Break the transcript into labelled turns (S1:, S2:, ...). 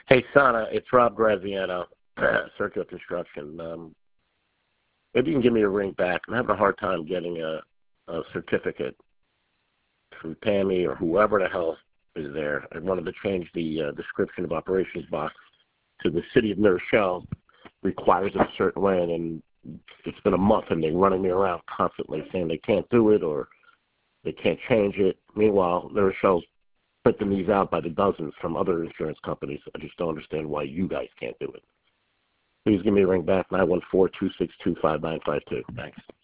S1: Hey, Sana, it's Rob Graziano, Circular Construction. Maybe you can give me a ring back. I'm having a hard time getting a certificate through Tammy or whoever the hell is there. I wanted to change the description of operations box to the city of New Rochelle requires it a certain way, and it's been a month and they're running me around constantly saying they can't do it or they can't change it. Meanwhile, New Rochelle's printing these out by the dozens from other insurance companies. I just don't understand why you guys can't do it. Please give me a ring back, 914-262-5952. Thanks.